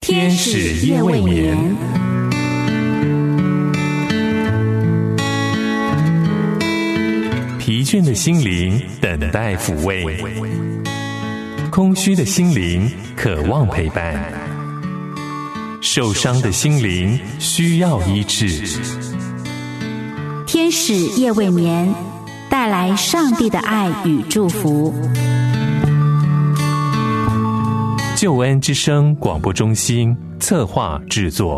天使夜未眠，疲倦的心灵等待抚慰，空虚的心灵渴望陪伴，受伤的心灵需要医治。 天使夜未眠，带来上帝的爱与祝福。 救恩之声广播中心策划制作。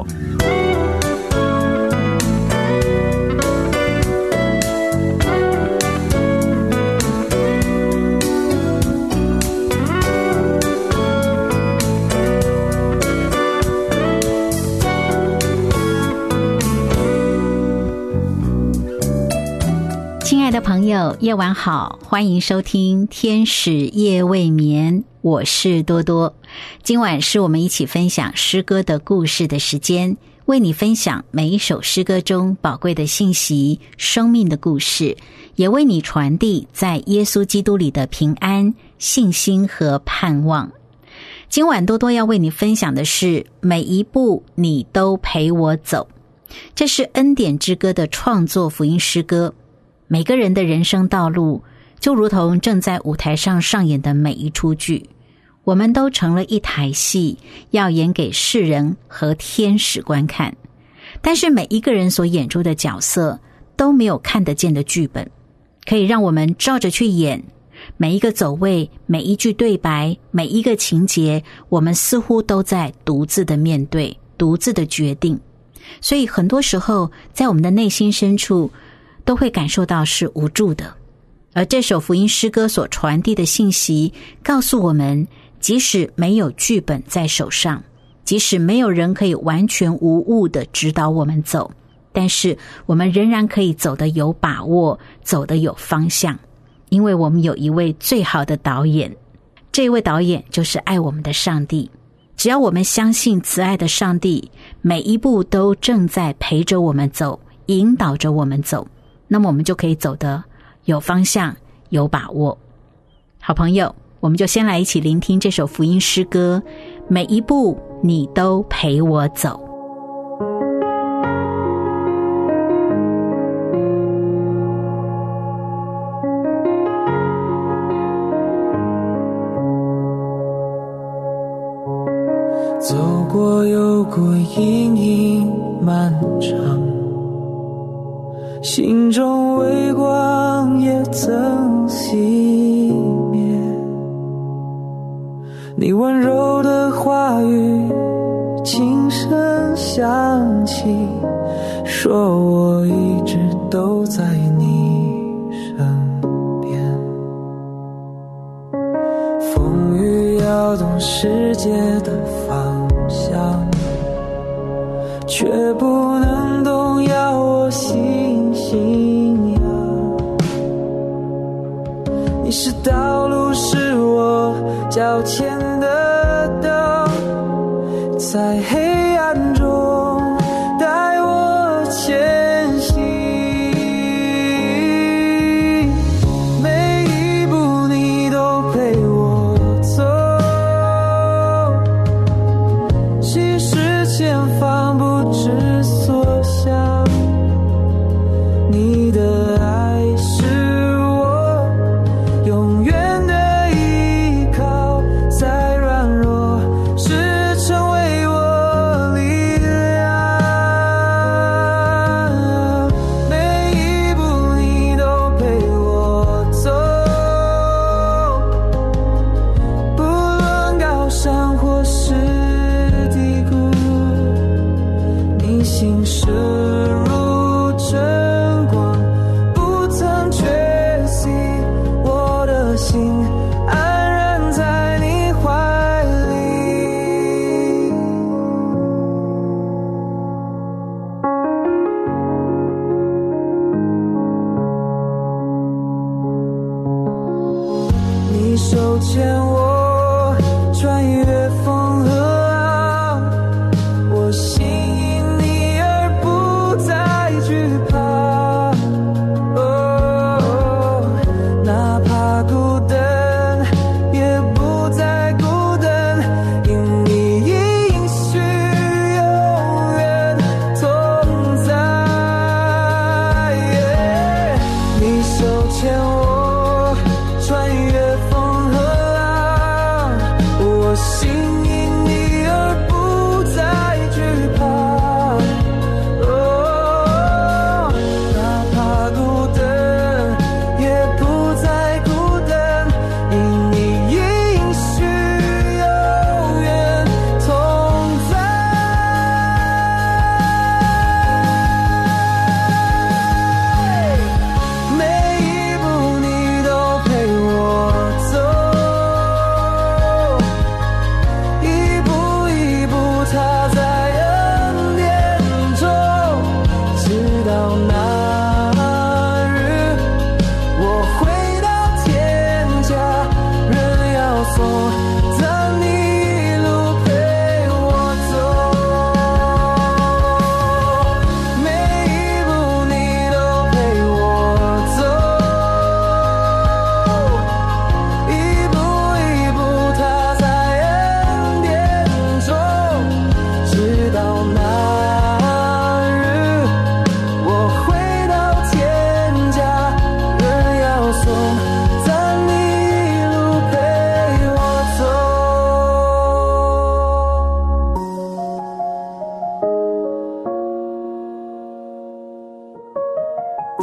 亲爱的朋友，夜晚好，欢迎收听天使夜未眠，我是多多。今晚是我们一起分享诗歌的故事的时间，为你分享每一首诗歌中宝贵的信息、生命的故事，也为你传递在耶稣基督里的平安、信心和盼望。今晚多多要为你分享的是每一步你都陪我走，这是恩典之歌的创作福音诗歌。每个人的人生道路就如同正在舞台上上演的每一出剧，我们都成了一台戏，要演给世人和天使观看。但是每一个人所演出的角色都没有看得见的剧本，可以让我们照着去演。每一个走位，每一句对白，每一个情节，我们似乎都在独自的面对，独自的决定。所以很多时候在我们的内心深处都会感受到是无助的。而这首福音诗歌所传递的信息告诉我们，即使没有剧本在手上，即使没有人可以完全无误地指导我们走，但是我们仍然可以走得有把握，走得有方向，因为我们有一位最好的导演。这位导演就是爱我们的上帝。只要我们相信慈爱的上帝每一步都正在陪着我们走，引导着我们走，那么我们就可以走得有方向，有把握。好朋友，我们就先来一起聆听这首福音诗歌，每一步你都陪我走。 走过有过阴影漫长，心中微光也曾熄灭，你温柔的话语轻声响起，说我一直都在你身边。风雨摇动世界的方向，却不能动摇我心仰。你是道路，是我脚前的灯，在黑暗中带我前行。每一步你都陪我走，其实前方不知所向，你的爱是我永远的依靠，在软弱时成为我力量。每一步你都陪我走，不论高山或是低谷，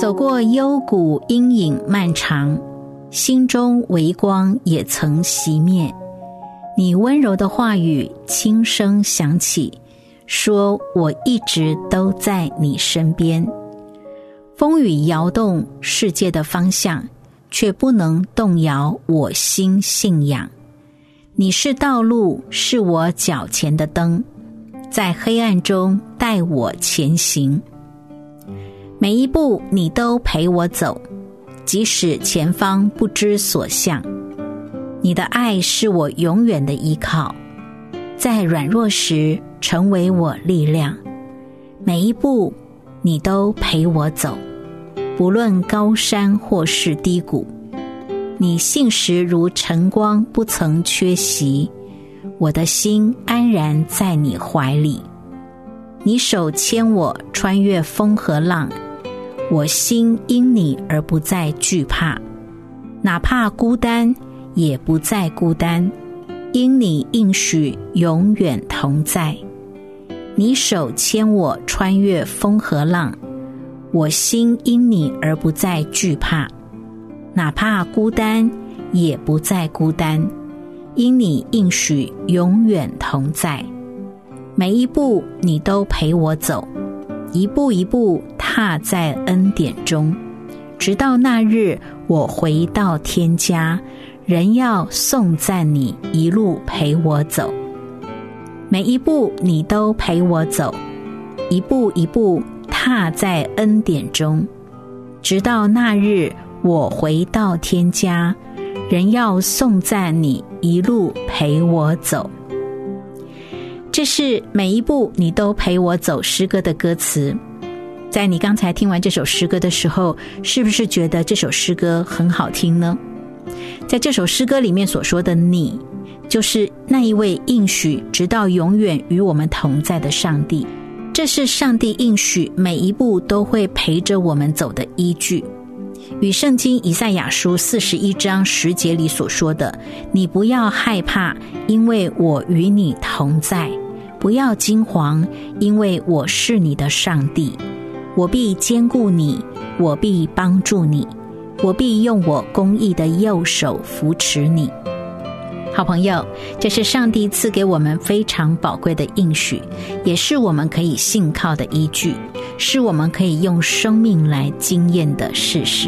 走过幽谷，阴影漫长，心中微光也曾熄灭。你温柔的话语轻声响起，说我一直都在你身边。风雨摇动世界的方向，却不能动摇我心信仰。你是道路，是我脚前的灯，在黑暗中带我前行。每一步你都陪我走，即使前方不知所向。你的爱是我永远的依靠，在软弱时成为我力量。每一步你都陪我走，不论高山或是低谷。你信实如晨光，不曾缺席，我的心安然在你怀里。你手牵我穿越风和浪，我心因你而不再惧怕，哪怕孤单也不再孤单，因你应许永远同在。你手牵我穿越风和浪，我心因你而不再惧怕，哪怕孤单也不再孤单，因你应许永远同在。每一步你都陪我走，一步一步踏在恩典中，直到那日我回到天家，仍要颂赞你一路陪我走。每一步你都陪我走，一步一步踏在恩典中，直到那日我回到天家，仍要颂赞你一路陪我走。这是每一步你都陪我走诗歌的歌词。在你刚才听完这首诗歌的时候，是不是觉得这首诗歌很好听呢？在这首诗歌里面所说的你，就是那一位应许直到永远与我们同在的上帝。这是上帝应许每一步都会陪着我们走的依据，与圣经以赛亚书41章10节里所说的，你不要害怕，因为我与你同在，不要惊惶，因为我是你的上帝，我必坚固你，我必帮助你，我必用我公义的右手扶持你。好朋友，这是上帝赐给我们非常宝贵的应许，也是我们可以信靠的依据，是我们可以用生命来经验的事实。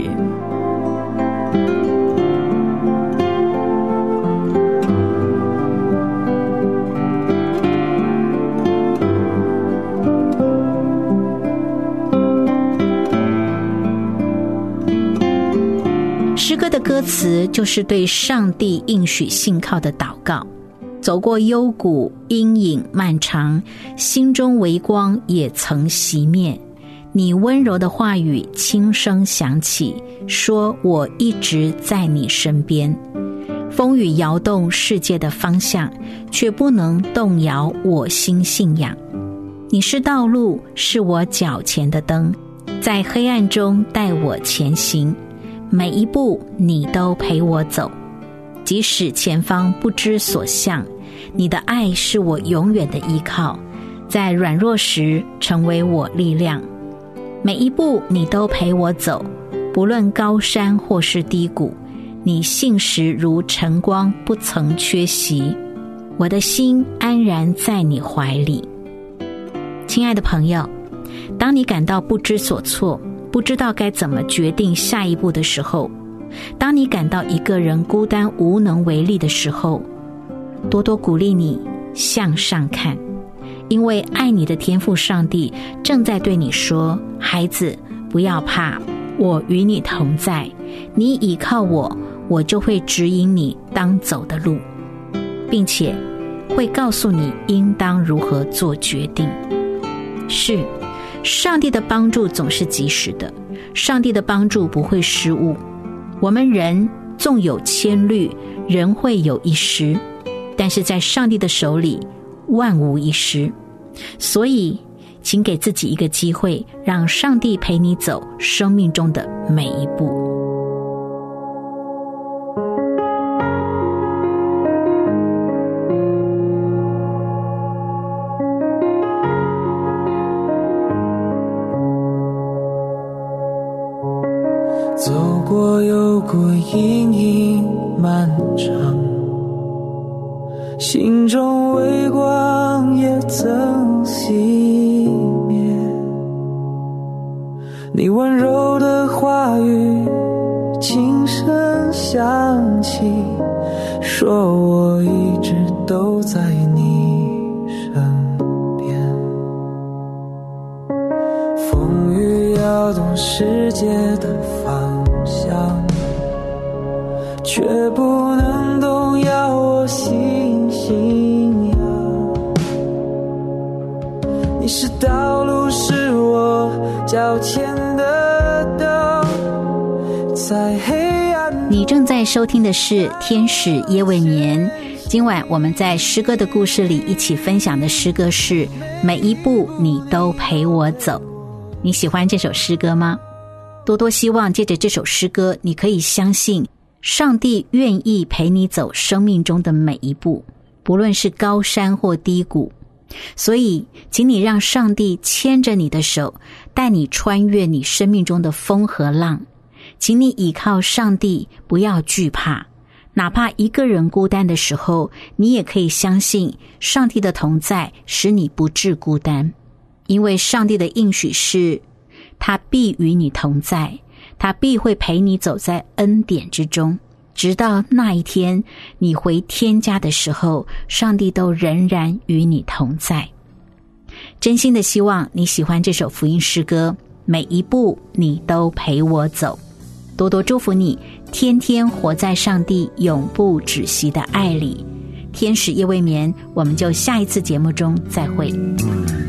诗歌的歌词就是对上帝应许信靠的祷告。走过幽谷，阴影漫长，心中微光也曾熄灭。你温柔的话语轻声响起，说我一直在你身边。风雨摇动世界的方向，却不能动摇我心信仰。你是道路，是我脚前的灯，在黑暗中带我前行。每一步你都陪我走，即使前方不知所向，你的爱是我永远的依靠，在软弱时成为我力量。每一步你都陪我走，不论高山或是低谷，你信实如晨光，不曾缺席，我的心安然在你怀里。亲爱的朋友，当你感到不知所措，不知道该怎么决定下一步的时候，当你感到一个人孤单无能为力的时候，多多鼓励你向上看，因为爱你的天父上帝正在对你说，孩子，不要怕，我与你同在，你倚靠我，我就会指引你当走的路，并且会告诉你应当如何做决定。是，上帝的帮助总是及时的，上帝的帮助不会失误。我们人纵有千虑，人会有一失，但是在上帝的手里万无一失。所以请给自己一个机会，让上帝陪你走生命中的每一步。 过阴影漫长，心中微光也曾熄灭。你温柔的话语轻声响起，说我一直都在你身边。风雨摇动世界的方向，却不能动摇我信仰。你是道路，是我脚前的灯，在黑暗。 你正在收听的是天使夜未眠。今晚我们在诗歌的故事里一起分享的诗歌是每一步你都陪我走。你喜欢这首诗歌吗？多多希望借着这首诗歌，你可以相信上帝愿意陪你走生命中的每一步，不论是高山或低谷。所以请你让上帝牵着你的手，带你穿越你生命中的风和浪。请你倚靠上帝，不要惧怕，哪怕一个人孤单的时候，你也可以相信上帝的同在使你不致孤单。因为上帝的应许是他必与你同在，他必会陪你走在恩典之中，直到那一天你回天家的时候，上帝都仍然与你同在。真心的希望你喜欢这首福音诗歌，每一步你都陪我走。多多祝福你，天天活在上帝永不止息的爱里。天使夜未眠，我们就下一次节目中再会。